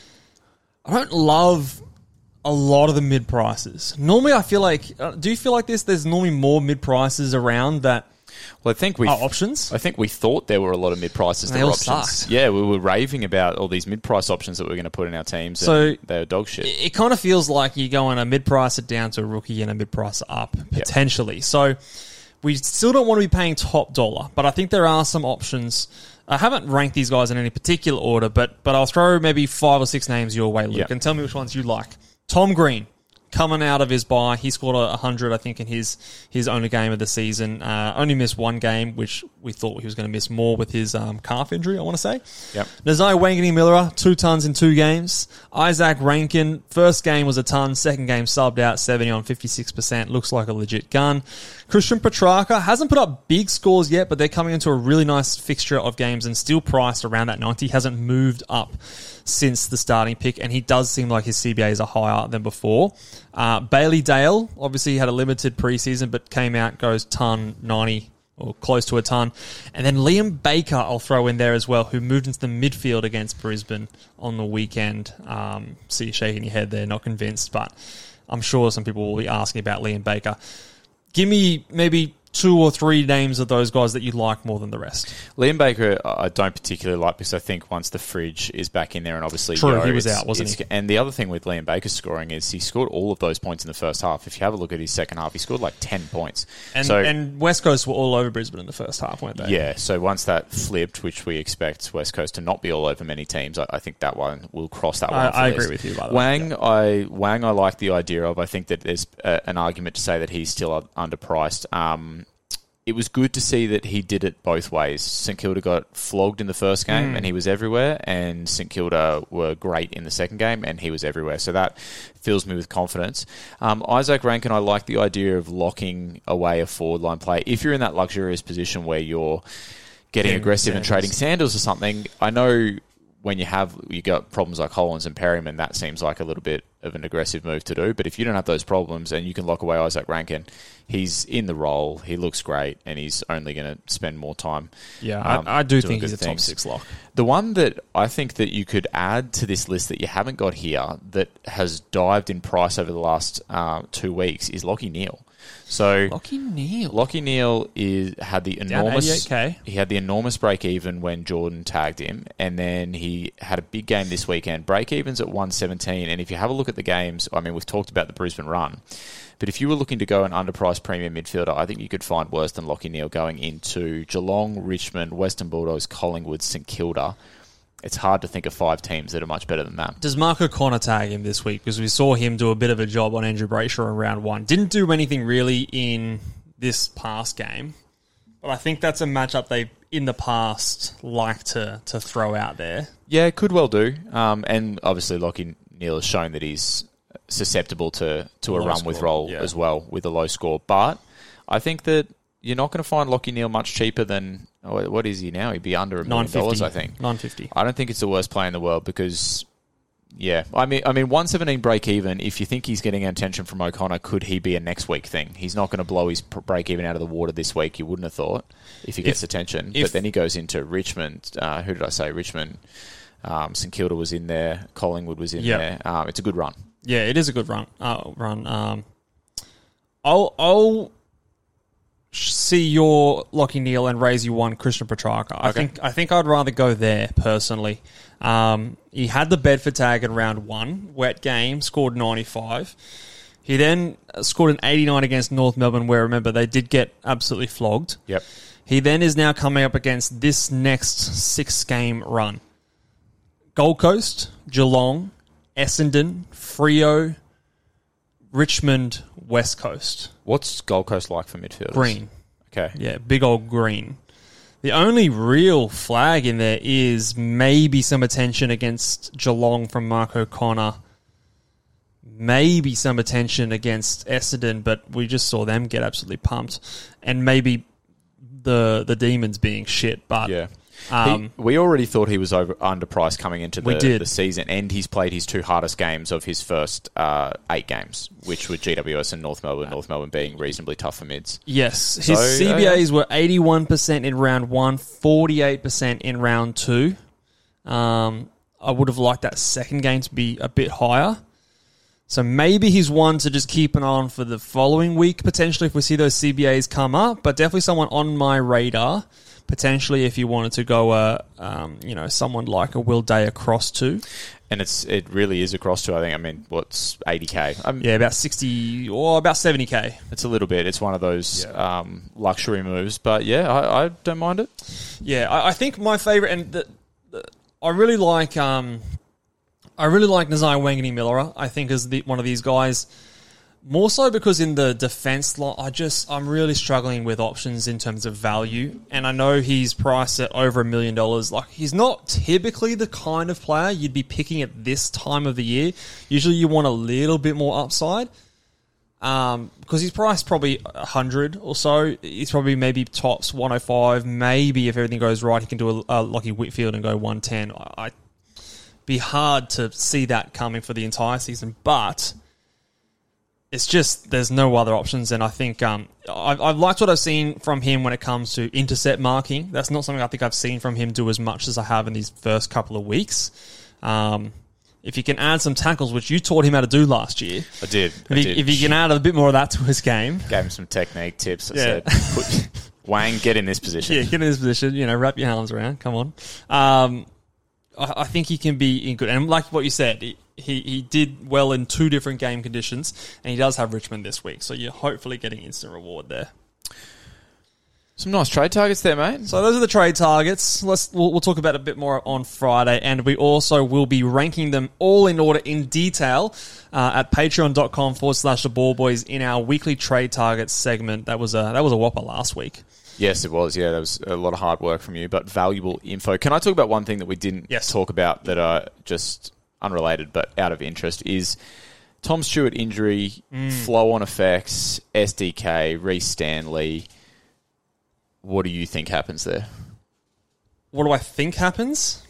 love a lot of the mid prices. Normally, I feel like, do you feel like this? There's normally more mid prices around that.
Well, I think
options.
I think we thought there were a lot of mid prices.
They all sucked.
Yeah, we were raving about all these mid price options that we were going to put in our teams.
So
and they were dog shit.
It kind of feels like you're going a mid pricer down to a rookie and a mid pricer up potentially. Yep. So we still don't want to be paying top dollar, but I think there are some options. I haven't ranked these guys in any particular order, but I'll throw maybe 5 or 6 names your way, Luke, and tell me which ones you like. Tom Green, coming out of his bye, he scored 100, I think, in his only game of the season. Only missed 1 game, which we thought he was going to miss more with his calf injury, I want to say.
Yep.
Nazai Wangini-Miller, 2 tons in 2 games. Isaac Rankin, first game was a ton, second game subbed out, 70 on 56%. Looks like a legit gun. Christian Petrarca hasn't put up big scores yet, but they're coming into a really nice fixture of games and still priced around that 90. Hasn't moved up since the starting pick, and he does seem like his CBAs are higher than before. Bailey Dale, obviously had a limited preseason, but came out, goes ton, 90 or close to a ton. And then Liam Baker I'll throw in there as well, who moved into the midfield against Brisbane on the weekend. See you shaking your head there, not convinced, but I'm sure some people will be asking about Liam Baker. Give me maybe 2 or 3 names of those guys that you like more than the rest?
Liam Baker, I don't particularly like because I think once the fridge is back in there and obviously
True, he was out, wasn't he?
And the other thing with Liam Baker's scoring is he scored all of those points in the first half. If you have a look at his second half, he scored like 10 points.
And West Coast were all over Brisbane in the first half, weren't they?
Yeah, so once that flipped, which we expect West Coast to not be all over many teams, I think that one will cross that one.
I agree with you, by the
way. Wang, I like the idea of. I think that there's an argument to say that he's still underpriced. It was good to see that he did it both ways. St Kilda got flogged in the first game and he was everywhere, and St Kilda were great in the second game and he was everywhere. So that fills me with confidence. Isaac Rankin, I like the idea of locking away a forward line play. If you're in that luxurious position where you're getting aggressive and trading Sanders or something, I know when you got problems like Hollins and Perryman, that seems like a little bit of an aggressive move to do. But if you don't have those problems and you can lock away Isaac Rankin, he's in the role, he looks great, and he's only going to spend more time.
Yeah, I do think he's a top 6 lock.
The one that I think that you could add to this list that you haven't got here that has dived in price over the last 2 weeks is Lachie Neale. So Lachie Neale had the enormous
88K.
He had the enormous break even when Jordan tagged him, and then he had a big game this weekend. Break evens at 117, and if you have a look at the games, I mean, we've talked about the Brisbane run, but if you were looking to go an underpriced premium midfielder, I think you could find worse than Lachie Neale going into Geelong, Richmond, Western Bulldogs, Collingwood, St Kilda. It's hard to think of 5 teams that are much better than that.
Does Mark O'Connor tag him this week? Because we saw him do a bit of a job on Andrew Brayshaw in round 1. Didn't do anything really in this past game, but I think that's a matchup they, in the past, like to throw out there.
Yeah, could well do. And obviously Lachie Neale has shown that he's susceptible to a run with roll as well with a low score. But I think that you're not going to find Lachie Neale much cheaper than, what is he now? He'd be under $1 million, I think.
$950.
I don't think it's the worst play in the world because, yeah, I mean, 117 break even. If you think he's getting attention from O'Connor, could he be a next week thing? He's not going to blow his break even out of the water this week. You wouldn't have thought if he gets attention. But then he goes into Richmond. Who did I say? Richmond. St Kilda was in there. Collingwood was in there. It's a good run.
Yeah, it is a good run. I'll see your Lachie Neale and raise you one Christian Petrarca. I think I'd rather go there personally. He had the Bedford tag in round 1, wet game, scored 95. He then scored an 89 against North Melbourne, where remember they did get absolutely flogged.
Yep.
He then is now coming up against this next 6-game run: Gold Coast, Geelong, Essendon, Freo, Richmond, West Coast.
What's Gold Coast like for midfielders?
Green.
Okay.
Yeah, big old green. The only real flag in there is maybe some attention against Geelong from Mark O'Connor. Maybe some attention against Essendon, but we just saw them get absolutely pumped. And maybe the Demons being shit, but...
Yeah. We already thought he was underpriced coming into the season, and he's played his 2 hardest games of his first 8 games, which were GWS and North Melbourne. North Melbourne being reasonably tough for mids.
Yes, his CBAs were 81% in round 1, 48% in round 2. I would have liked that second game to be a bit higher. So maybe he's one to just keep an eye on for the following week, potentially, if we see those CBAs come up. But definitely someone on my radar. Potentially, if you wanted to go, someone like a Will Day across to,
and it really is across to. I think. I mean, what's 80K?
Yeah, about 60 or about 70K.
It's a little bit. It's one of those luxury moves, but yeah, I don't mind it.
Yeah, I think my favorite, and I really like Nazai Wangini Miller. I think is one of these guys. More so because in the defence line, I'm really struggling with options in terms of value. And I know he's priced at over $1 million. Like, he's not typically the kind of player you'd be picking at this time of the year. Usually you want a little bit more upside. Because he's priced probably 100 or so. He's probably maybe tops 105. Maybe if everything goes right, he can do a Lachie Whitfield and go 110. I'd be hard to see that coming for the entire season. But... it's just, there's no other options, and I think I've liked what I've seen from him when it comes to intercept marking. That's not something I think I've seen from him do as much as I have in these first couple of weeks. if you can add some tackles, which you taught him how to do last year.
I did.
If you can add a bit more of that to his game.
Gave him some technique tips. I said, Wayne, get in this position.
Yeah, get in this position. Wrap your arms around. Come on. I think he can be in good. And like what you said, he did well in 2 different game conditions, and he does have Richmond this week. So you're hopefully getting instant reward there.
Some nice trade targets there, mate.
So those are the trade targets. We'll talk about it a bit more on Friday, and we also will be ranking them all in order in detail at patreon.com/the Ball Boys in our weekly trade targets segment. That was a whopper last week.
Yes, it was. Yeah, that was a lot of hard work from you, but valuable info. Can I talk about one thing that we didn't talk about that are just unrelated but out of interest is Tom Stewart injury, flow-on effects, SDK, Reece Stanley. What do you think happens there?
What do I think happens?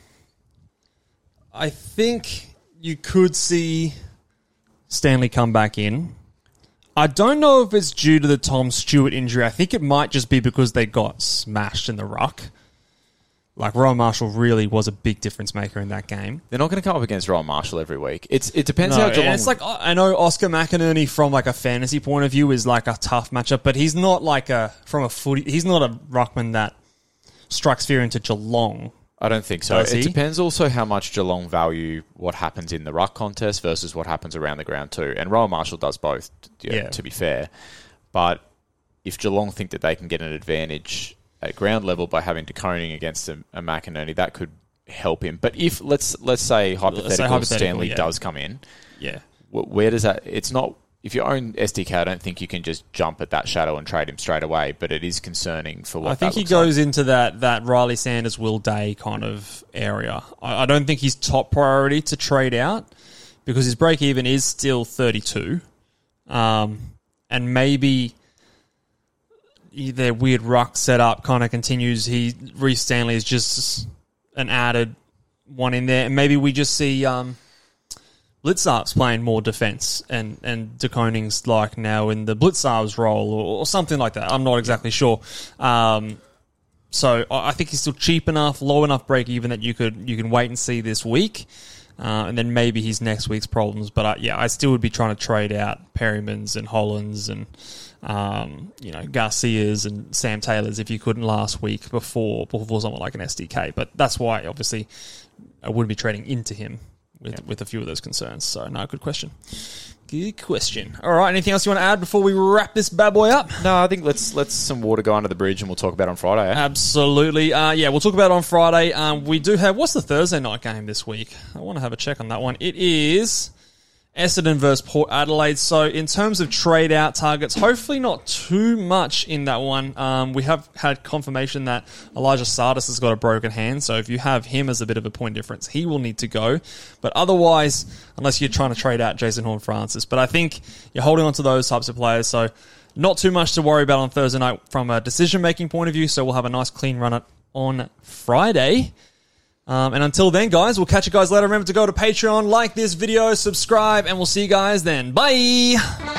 I think you could see Stanley come back in. I don't know if it's due to the Tom Stewart injury. I think it might just be because they got smashed in the ruck. Like, Rowan Marshall really was a big difference maker in that game.
They're not going to come up against Rowan Marshall every week. It depends how Geelong...
And it's like, I know Oscar McInerney from like a fantasy point of view is like a tough matchup, but he's not like he's not a ruckman that strikes fear into Geelong.
I don't think so. It depends also how much Geelong value what happens in the ruck contest versus what happens around the ground too. And Rowan Marshall does both, to be fair. But if Geelong think that they can get an advantage at ground level by having De Koning against a McInerney, that could help him. But if let's say hypothetical Stanley does come in, where does that? It's not. If you own SDK, I don't think you can just jump at that shadow and trade him straight away. But it is concerning for what I think
he goes into that Riley Sanders, Will Day kind of area. I don't think he's top priority to trade out because his break even is still 32, and maybe their weird ruck setup kind of continues. Reece Stanley is just an added one in there, and maybe we just see Blitzarves playing more defence and De Koning's like now in the Blitzarves role or something like that. I'm not exactly sure. So I think he's still cheap enough, low enough break even that you can wait and see this week. And then maybe his next week's problems. But I still would be trying to trade out Perryman's and Hollands and Garcia's and Sam Taylor's if you couldn't last week before someone like an SDK. But that's why obviously I wouldn't be trading into him with a few of those concerns. So no, good question. Good question. All right, anything else you want to add before we wrap this bad boy up?
No, I think let's some water go under the bridge and we'll talk about it on Friday.
Absolutely. We'll talk about it on Friday. We do have... What's the Thursday night game this week? I want to have a check on that one. It is Essendon versus Port Adelaide. So in terms of trade-out targets, hopefully not too much in that one. We have had confirmation that Elijah Sardis has got a broken hand, so if you have him as a bit of a point difference, he will need to go. But otherwise, unless you're trying to trade out Jason Horne-Francis. But I think you're holding on to those types of players, so not too much to worry about on Thursday night from a decision-making point of view, so we'll have a nice clean run on Friday. And until then, guys, we'll catch you guys later. Remember to go to Patreon, like this video, subscribe, and we'll see you guys then. Bye!